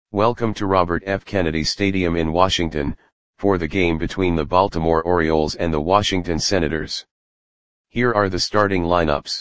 Welcome to Robert F. Kennedy Stadium in Washington, for the game between the Baltimore Orioles and the Washington Senators. Here are the starting lineups.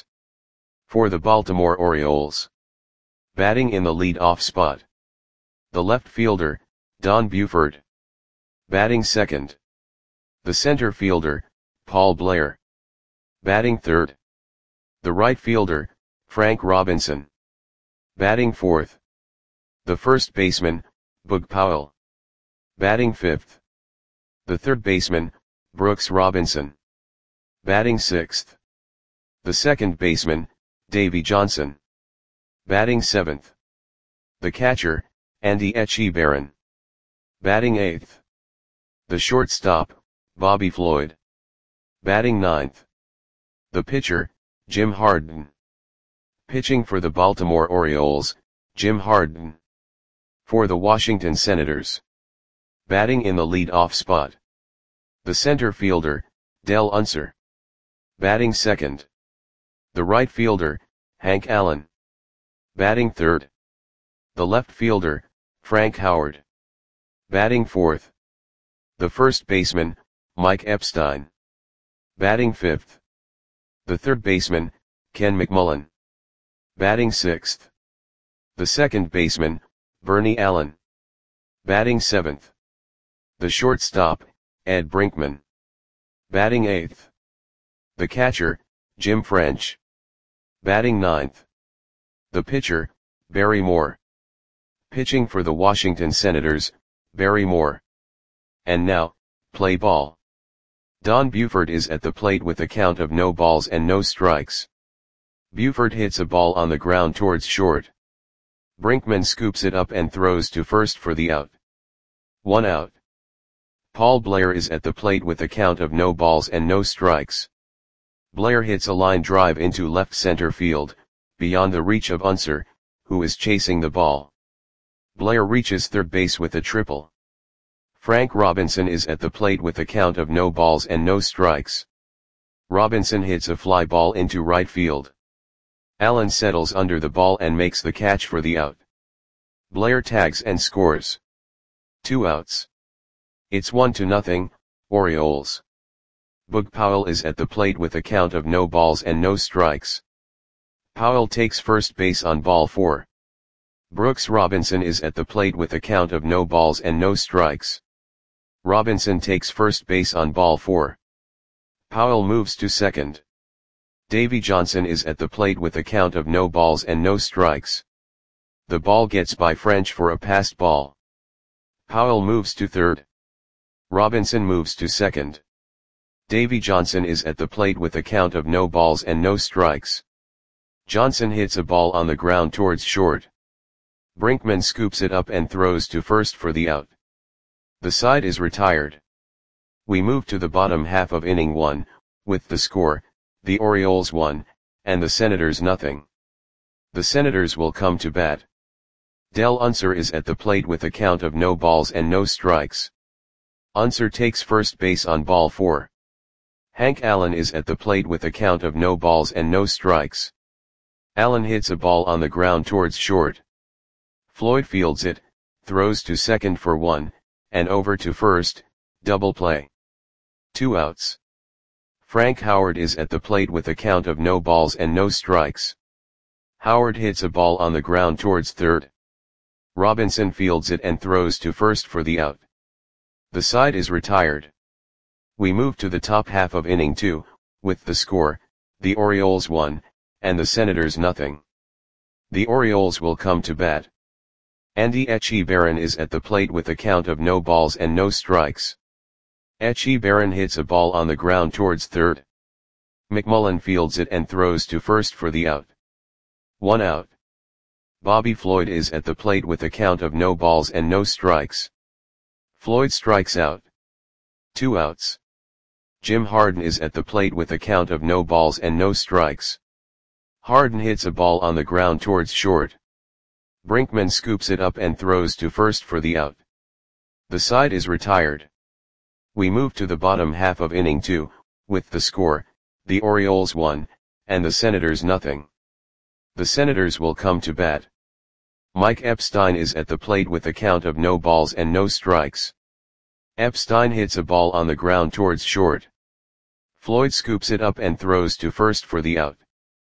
For the Baltimore Orioles. Batting in the lead-off spot. The left fielder, Don Buford. Batting second. The center fielder, Paul Blair. Batting third. The right fielder, Frank Robinson. Batting fourth. The first baseman, Boog Powell. Batting fifth. The third baseman, Brooks Robinson. Batting sixth. The second baseman, Davey Johnson. Batting seventh. The catcher, Andy Etchebarren. Batting eighth. The shortstop, Bobby Floyd. Batting ninth. The pitcher, Jim Harden. Pitching for the Baltimore Orioles, Jim Harden. For the Washington Senators. Batting in the lead-off spot. The center fielder, Dell Unser. Batting second. The right fielder, Hank Allen. Batting third. The left fielder, Frank Howard. Batting fourth. The first baseman, Mike Epstein. Batting fifth. The third baseman, Ken McMullen. Batting sixth. The second baseman, Bernie Allen. Batting seventh. The shortstop, Ed Brinkman. Batting eighth. The catcher, Jim French. Batting ninth. The pitcher, Barry Moore. Pitching for the Washington Senators, Barry Moore. And now, play ball. Don Buford is at the plate with a count of no balls and no strikes. Buford hits a ball on the ground towards short. Brinkman scoops it up and throws to first for the out. 1 out. Paul Blair is at the plate with a count of no balls and no strikes. Blair hits a line drive into left center field, beyond the reach of Unser, who is chasing the ball. Blair reaches third base with a triple. Frank Robinson is at the plate with a count of no balls and no strikes. Robinson hits a fly ball into right field. Allen settles under the ball and makes the catch for the out. Blair tags and scores. 2 outs. It's 1-0, Orioles. Boog Powell is at the plate with a count of no balls and no strikes. Powell takes first base on ball 4. Brooks Robinson is at the plate with a count of no balls and no strikes. Robinson takes first base on ball 4. Powell moves to second. Davey Johnson is at the plate with a count of no balls and no strikes. The ball gets by French for a passed ball. Powell moves to third. Robinson moves to second. Davey Johnson is at the plate with a count of no balls and no strikes. Johnson hits a ball on the ground towards short. Brinkman scoops it up and throws to first for the out. The side is retired. We move to the bottom half of inning 1, with the score, the Orioles 1, and the Senators 0. The Senators will come to bat. Dell Unser is at the plate with a count of no balls and no strikes. Unser takes first base on ball 4. Hank Allen is at the plate with a count of no balls and no strikes. Allen hits a ball on the ground towards short. Floyd fields it, throws to second for 1, and over to first, double play. 2 outs. Frank Howard is at the plate with a count of no balls and no strikes. Howard hits a ball on the ground towards third. Robinson fields it and throws to first for the out. The side is retired. We move to the top half of inning 2, with the score, the Orioles 1, and the Senators 0. The Orioles will come to bat. Andy Etchebarren is at the plate with a count of no balls and no strikes. Etchebarren hits a ball on the ground towards third. McMullen fields it and throws to first for the out. 1 out. Bobby Floyd is at the plate with a count of no balls and no strikes. Floyd strikes out. 2 outs. Jim Harden is at the plate with a count of no balls and no strikes. Harden hits a ball on the ground towards short. Brinkman scoops it up and throws to first for the out. The side is retired. We move to the bottom half of inning 2, with the score, the Orioles 1, and the Senators 0. The Senators will come to bat. Mike Epstein is at the plate with a count of no balls and no strikes. Epstein hits a ball on the ground towards short. Floyd scoops it up and throws to first for the out.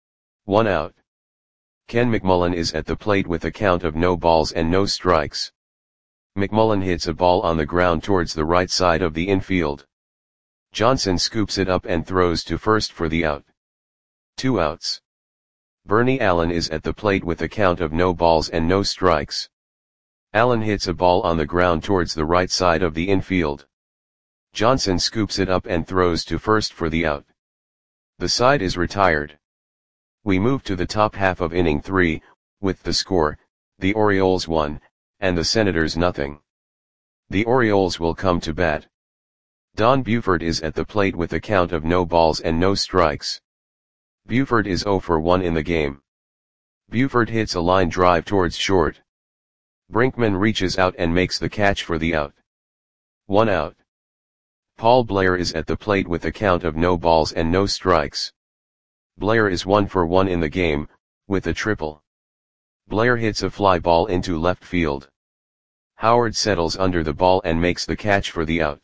1 out. Ken McMullen is at the plate with a count of no balls and no strikes. McMullen hits a ball on the ground towards the right side of the infield. Johnson scoops it up and throws to first for the out. 2 outs. Bernie Allen is at the plate with a count of no balls and no strikes. Allen hits a ball on the ground towards the right side of the infield. Johnson scoops it up and throws to first for the out. The side is retired. We move to the top half of inning 3, with the score, the Orioles 1, and the Senators nothing. The Orioles will come to bat. Don Buford is at the plate with a count of no balls and no strikes. Buford is 0 for 1 in the game. Buford hits a line drive towards short. Brinkman reaches out and makes the catch for the out. 1 out. Paul Blair is at the plate with a count of no balls and no strikes. Blair is 1 for 1 in the game, with a triple. Blair hits a fly ball into left field. Howard settles under the ball and makes the catch for the out.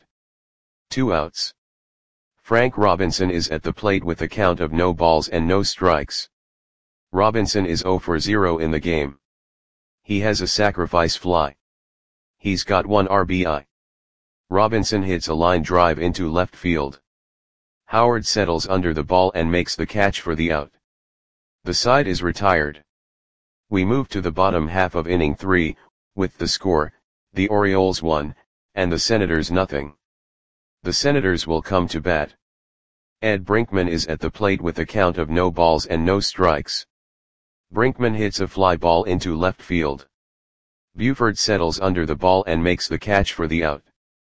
2 outs. Frank Robinson is at the plate with a count of no balls and no strikes. Robinson is 0 for 0 in the game. He has a sacrifice fly. He's got 1 RBI. Robinson hits a line drive into left field. Howard settles under the ball and makes the catch for the out. The side is retired. We move to the bottom half of inning 3, with the score, the Orioles 1, and the Senators nothing. The Senators will come to bat. Ed Brinkman is at the plate with a count of no balls and no strikes. Brinkman hits a fly ball into left field. Buford settles under the ball and makes the catch for the out.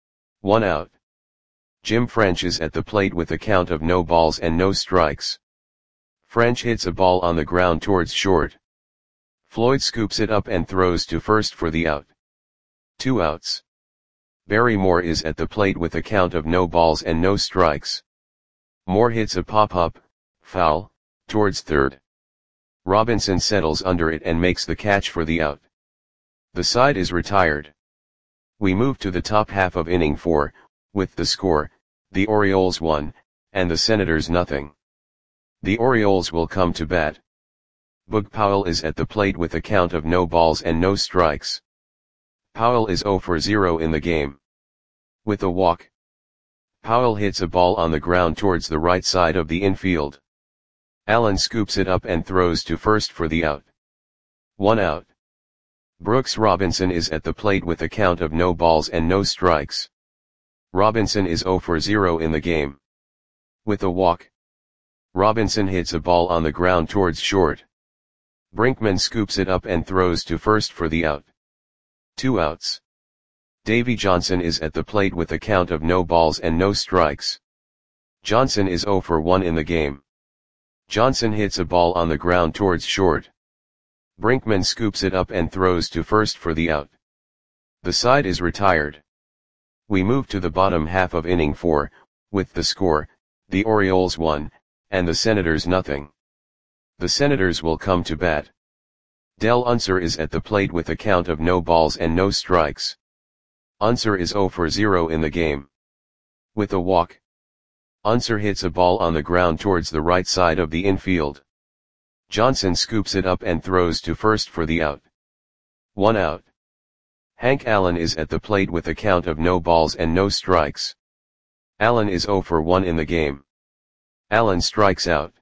1 out. Jim French is at the plate with a count of no balls and no strikes. French hits a ball on the ground towards short. Floyd scoops it up and throws to first for the out. 2 outs. Barry Moore is at the plate with a count of no balls and no strikes. Moore hits a pop-up, foul, towards third. Robinson settles under it and makes the catch for the out. The side is retired. We move to the top half of inning 4, with the score, the Orioles 1, and the Senators nothing. The Orioles will come to bat. Boog Powell is at the plate with a count of no balls and no strikes. Powell is 0 for 0 in the game. With a walk. Powell hits a ball on the ground towards the right side of the infield. Allen scoops it up and throws to first for the out. 1 out. Brooks Robinson is at the plate with a count of no balls and no strikes. Robinson is 0 for 0 in the game. With a walk. Robinson hits a ball on the ground towards short. Brinkman scoops it up and throws to first for the out. 2 outs. Davy Johnson is at the plate with a count of no balls and no strikes. Johnson is 0 for 1 in the game. Johnson hits a ball on the ground towards short. Brinkman scoops it up and throws to first for the out. The side is retired. We move to the bottom half of inning 4, with the score, the Orioles 1, and the Senators nothing. The Senators will come to bat. Del Unser is at the plate with a count of no balls and no strikes. Unser is 0 for 0 in the game. With a walk. Unser hits a ball on the ground towards the right side of the infield. Johnson scoops it up and throws to first for the out. 1 out. Hank Allen is at the plate with a count of no balls and no strikes. Allen is 0 for 1 in the game. Allen strikes out.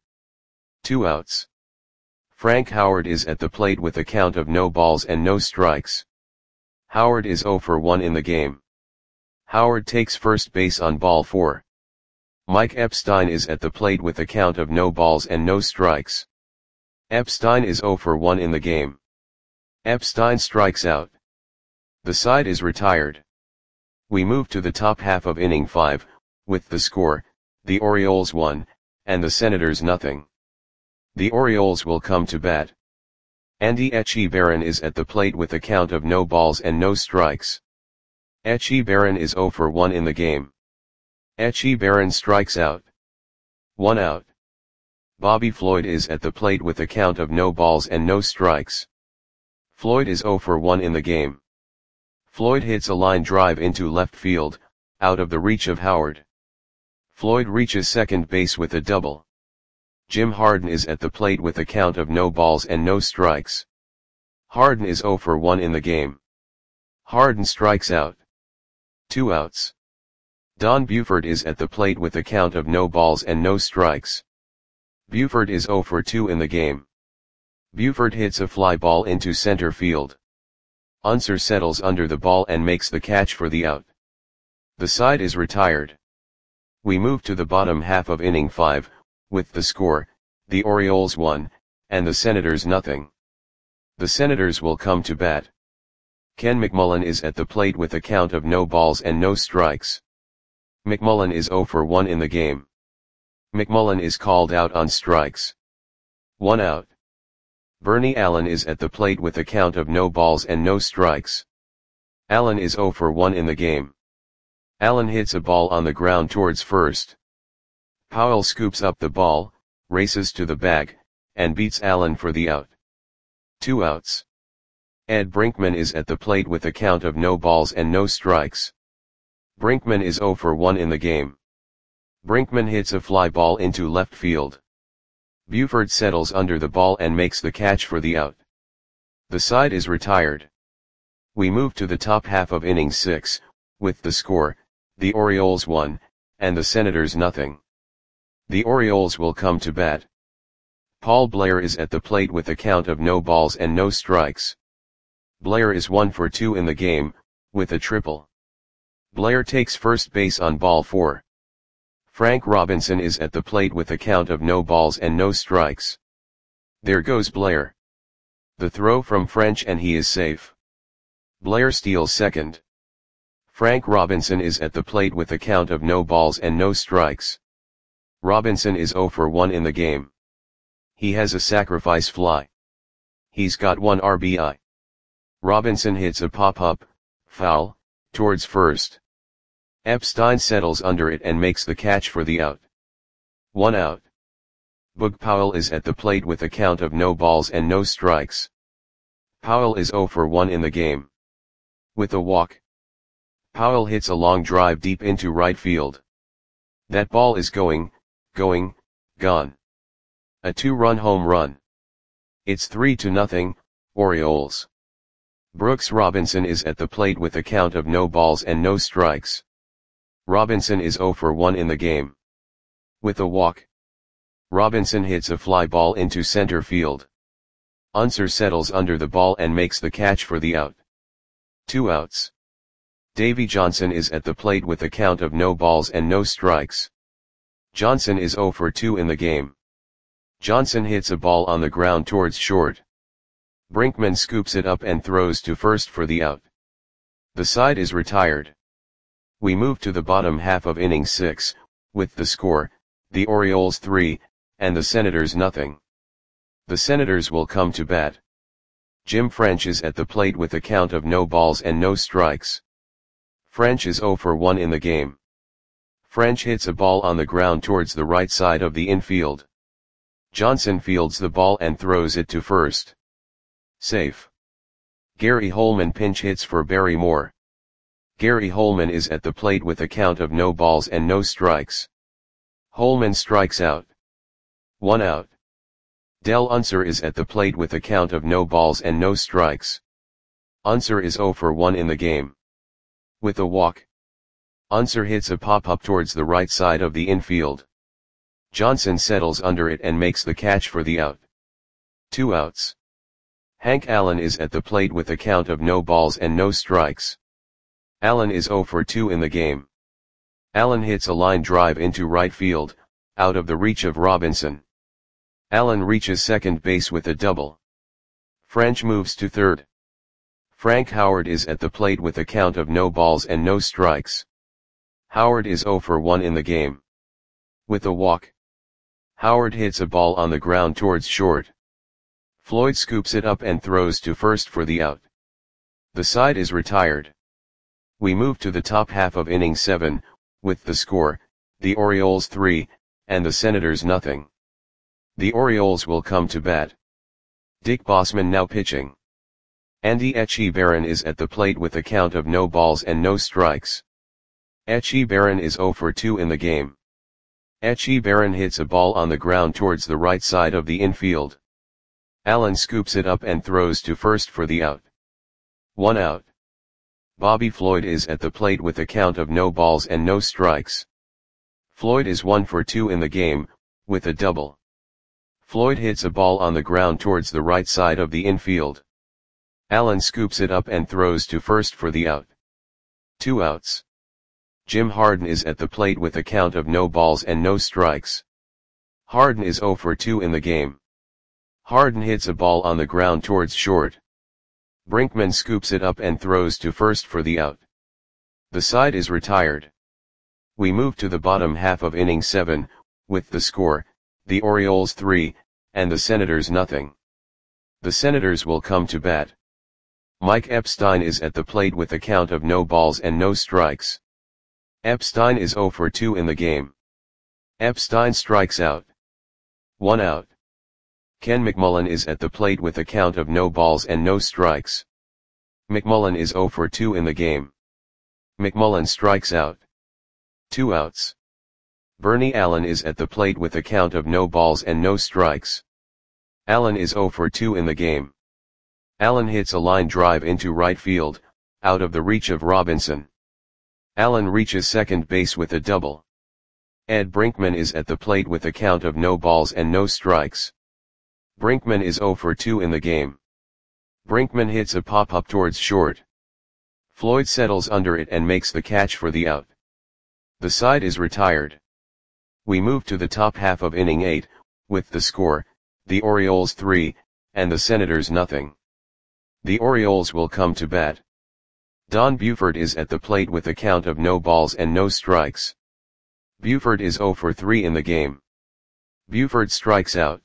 2 outs. Frank Howard is at the plate with a count of no balls and no strikes. Howard is 0 for 1 in the game. Howard takes first base on ball 4. Mike Epstein is at the plate with a count of no balls and no strikes. Epstein is 0 for 1 in the game. Epstein strikes out. The side is retired. We move to the top half of inning 5, with the score, the Orioles 1, and the Senators nothing. The Orioles will come to bat. Andy Etchebarren is at the plate with a count of no balls and no strikes. Etchebarren is 0 for 1 in the game. Etchebarren strikes out. 1 out. Bobby Floyd is at the plate with a count of no balls and no strikes. Floyd is 0 for 1 in the game. Floyd hits a line drive into left field, out of the reach of Howard. Floyd reaches second base with a double. Jim Harden is at the plate with a count of no balls and no strikes. Harden is 0 for 1 in the game. Harden strikes out. 2 outs. Don Buford is at the plate with a count of no balls and no strikes. Buford is 0 for 2 in the game. Buford hits a fly ball into center field. Unser settles under the ball and makes the catch for the out. The side is retired. We move to the bottom half of inning 5, with the score, the Orioles 1, and the Senators nothing. The Senators will come to bat. Ken McMullen is at the plate with a count of no balls and no strikes. McMullen is 0 for 1 in the game. McMullen is called out on strikes. 1 out. Bernie Allen is at the plate with a count of no balls and no strikes. Allen is 0 for 1 in the game. Allen hits a ball on the ground towards first. Powell scoops up the ball, races to the bag, and beats Allen for the out. 2 outs. Ed Brinkman is at the plate with a count of no balls and no strikes. Brinkman is 0 for 1 in the game. Brinkman hits a fly ball into left field. Buford settles under the ball and makes the catch for the out. The side is retired. We move to the top half of inning 6, with the score, the Orioles 1, and the Senators nothing. The Orioles will come to bat. Paul Blair is at the plate with a count of no balls and no strikes. Blair is 1 for 2 in the game, with a triple. Blair takes first base on ball 4. Frank Robinson is at the plate with a count of no balls and no strikes. There goes Blair. The throw from French and he is safe. Blair steals second. Frank Robinson is at the plate with a count of no balls and no strikes. Robinson is 0 for 1 in the game. He has a sacrifice fly. He's got 1 RBI. Robinson hits a pop-up, foul, towards first. Epstein settles under it and makes the catch for the out. 1 out. Boog Powell is at the plate with a count of no balls and no strikes. Powell is 0 for 1 in the game. With a walk. Powell hits a long drive deep into right field. That ball is gone. A 2-run home run. It's 3-0, Orioles. Brooks Robinson is at the plate with a count of no balls and no strikes. Robinson is 0 for 1 in the game. With a walk. Robinson hits a fly ball into center field. Unser settles under the ball and makes the catch for the out. 2 outs. Davy Johnson is at the plate with a count of no balls and no strikes. Johnson is 0 for 2 in the game. Johnson hits a ball on the ground towards short. Brinkman scoops it up and throws to first for the out. The side is retired. We move to the bottom half of inning 6, with the score, the Orioles 3, and the Senators nothing. The Senators will come to bat. Jim French is at the plate with a count of no balls and no strikes. French is 0 for 1 in the game. French hits a ball on the ground towards the right side of the infield. Johnson fields the ball and throws it to first. Safe. Gary Holman pinch hits for Barry Moore. Gary Holman is at the plate with a count of no balls and no strikes. Holman strikes out. 1 out. Del Unser is at the plate with a count of no balls and no strikes. Unser is 0 for 1 in the game. With a walk. Unser hits a pop-up towards the right side of the infield. Johnson settles under it and makes the catch for the out. 2 outs. Hank Allen is at the plate with a count of no balls and no strikes. Allen is 0 for 2 in the game. Allen hits a line drive into right field, out of the reach of Robinson. Allen reaches second base with a double. French moves to third. Frank Howard is at the plate with a count of no balls and no strikes. Howard is 0 for 1 in the game. With a walk. Howard hits a ball on the ground towards short. Floyd scoops it up and throws to first for the out. The side is retired. We move to the top half of inning 7, with the score, the Orioles 3, and the Senators nothing. The Orioles will come to bat. Dick Bossman now pitching. Andy Etchebarren is at the plate with a count of no balls and no strikes. Etchebarren is 0 for 2 in the game. Etchebarren hits a ball on the ground towards the right side of the infield. Allen scoops it up and throws to first for the out. 1 out. Bobby Floyd is at the plate with a count of no balls and no strikes. Floyd is 1 for 2 in the game, with a double. Floyd hits a ball on the ground towards the right side of the infield. Allen scoops it up and throws to first for the out. 2 outs. Jim Harden is at the plate with a count of no balls and no strikes. Harden is 0 for 2 in the game. Harden hits a ball on the ground towards short. Brinkman scoops it up and throws to first for the out. The side is retired. We move to the bottom half of inning 7, with the score, the Orioles 3, and the Senators nothing. The Senators will come to bat. Mike Epstein is at the plate with a count of no balls and no strikes. Epstein is 0 for 2 in the game. Epstein strikes out. 1 out. Ken McMullen is at the plate with a count of no balls and no strikes. McMullen is 0 for 2 in the game. McMullen strikes out. 2 outs. Bernie Allen is at the plate with a count of no balls and no strikes. Allen is 0 for 2 in the game. Allen hits a line drive into right field, out of the reach of Robinson. Allen reaches second base with a double. Ed Brinkman is at the plate with a count of no balls and no strikes. Brinkman is 0 for 2 in the game. Brinkman hits a pop-up towards short. Floyd settles under it and makes the catch for the out. The side is retired. We move to the top half of inning 8, with the score, the Orioles 3, and the Senators nothing. The Orioles will come to bat. Don Buford is at the plate with a count of no balls and no strikes. Buford is 0 for 3 in the game. Buford strikes out.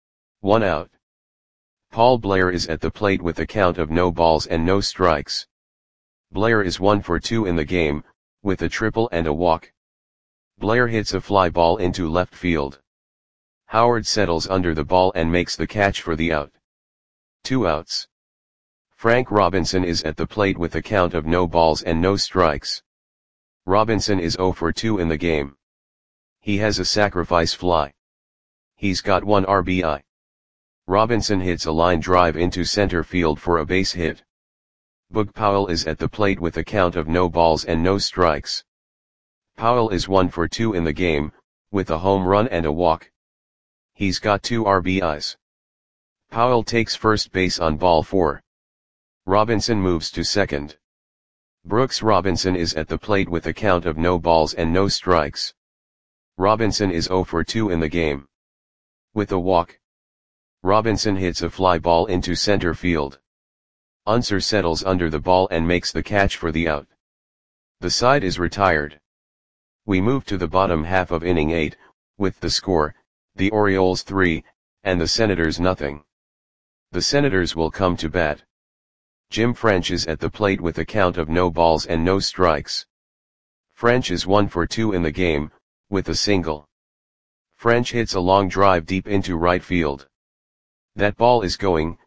1 out. Paul Blair is at the plate with a count of no balls and no strikes. Blair is 1 for 2 in the game, with a triple and a walk. Blair hits a fly ball into left field. Howard settles under the ball and makes the catch for the out. 2 outs. Frank Robinson is at the plate with a count of no balls and no strikes. Robinson is 0 for 2 in the game. He has a sacrifice fly. He's got 1 RBI. Robinson hits a line drive into center field for a base hit. Boog Powell is at the plate with a count of no balls and no strikes. Powell is 1 for 2 in the game, with a home run and a walk. He's got 2 RBIs. Powell takes first base on ball 4. Robinson moves to second. Brooks Robinson is at the plate with a count of no balls and no strikes. Robinson is 0 for 2 in the game. With a walk. Robinson hits a fly ball into center field. Unser settles under the ball and makes the catch for the out. The side is retired. We move to the bottom half of inning 8, with the score, the Orioles 3, and the Senators nothing. The Senators will come to bat. Jim French is at the plate with a count of no balls and no strikes. French is 1 for 2 in the game, with a single. French hits a long drive deep into right field. That ball is gone.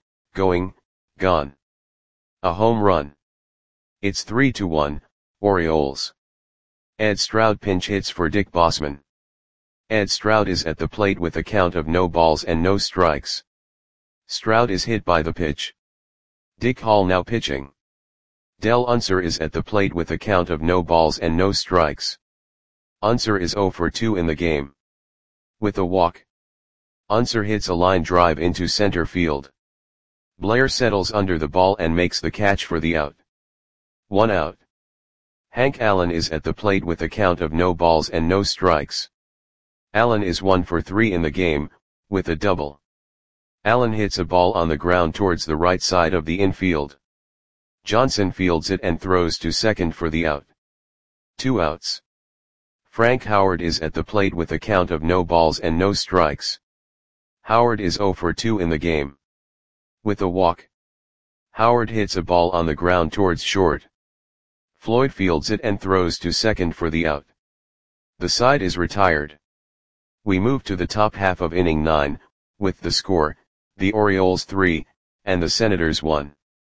A home run. It's 3-1, Orioles. Ed Stroud pinch hits for Dick Bossman. Ed Stroud is at the plate with a count of no balls and no strikes. Stroud is hit by the pitch. Dick Hall now pitching. Del Unser is at the plate with a count of no balls and no strikes. Unser is 0 for 2 in the game. With a walk. Unser hits a line drive into center field. Blair settles under the ball and makes the catch for the out. 1 out. Hank Allen is at the plate with a count of no balls and no strikes. Allen is 1 for 3 in the game, with a double. Allen hits a ball on the ground towards the right side of the infield. Johnson fields it and throws to second for the out. 2 outs. Frank Howard is at the plate with a count of no balls and no strikes. Howard is 0 for 2 in the game. With a walk. Howard hits a ball on the ground towards short. Floyd fields it and throws to second for the out. The side is retired. We move to the top half of inning 9, with the score, the Orioles 3, and the Senators 1.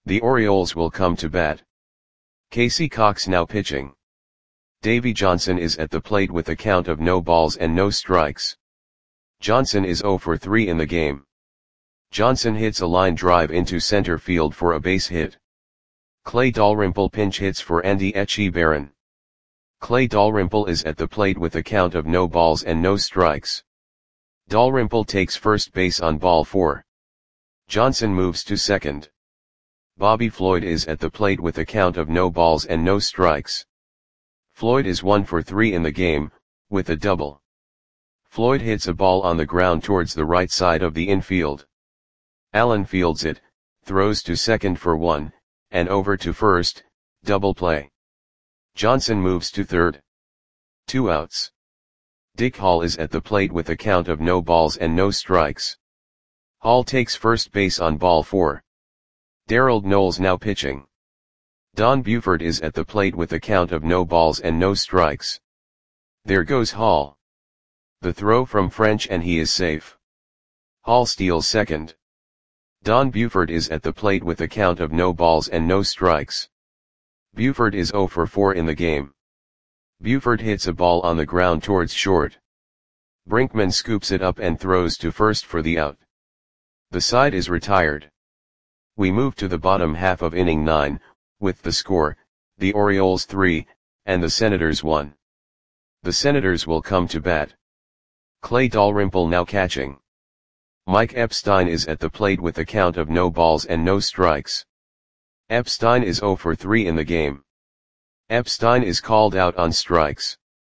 The Orioles will come to bat. Casey Cox now pitching. Davey Johnson is at the plate with a count of no balls and no strikes. Johnson is 0 for 3 in the game. Johnson hits a line drive into center field for a base hit. Clay Dalrymple pinch hits for Andy Etchebarren. Clay Dalrymple is at the plate with a count of no balls and no strikes. Dalrymple takes first base on ball 4. Johnson moves to second. Bobby Floyd is at the plate with a count of no balls and no strikes. Floyd is 1 for 3 in the game, with a double. Floyd hits a ball on the ground towards the right side of the infield. Allen fields it, throws to second for 1, and over to first, double play. Johnson moves to third. 2 outs. Dick Hall is at the plate with a count of no balls and no strikes. Hall takes first base on ball 4. Darrell Knowles now pitching. Don Buford is at the plate with a count of no balls and no strikes. There goes Hall. The throw from French and he is safe. Hall steals second. Don Buford is at the plate with a count of no balls and no strikes. Buford is 0 for 4 in the game. Buford hits a ball on the ground towards short. Brinkman scoops it up and throws to first for the out. The side is retired. We move to the bottom half of inning 9, with the score, the Orioles 3, and the Senators 1. The Senators will come to bat. Clay Dalrymple now catching. Mike Epstein is at the plate with a count of no balls and no strikes. Epstein is 0 for 3 in the game. Epstein is called out on strikes.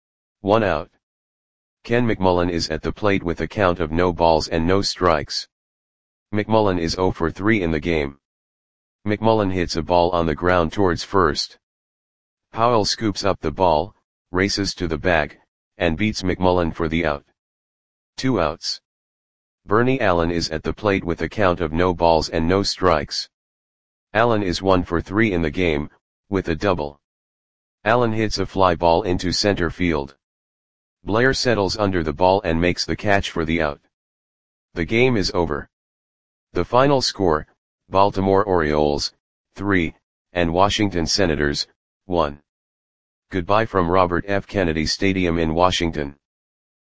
1 out. Ken McMullen is at the plate with a count of no balls and no strikes. McMullen is 0 for 3 in the game. McMullen hits a ball on the ground towards first. Powell scoops up the ball, races to the bag, and beats McMullen for the out. 2 outs. Bernie Allen is at the plate with a count of no balls and no strikes. Allen is 1 for 3 in the game, with a double. Allen hits a fly ball into center field. Blair settles under the ball and makes the catch for the out. The game is over. The final score, Baltimore Orioles, 3, and Washington Senators, 1. Goodbye from Robert F. Kennedy Stadium in Washington.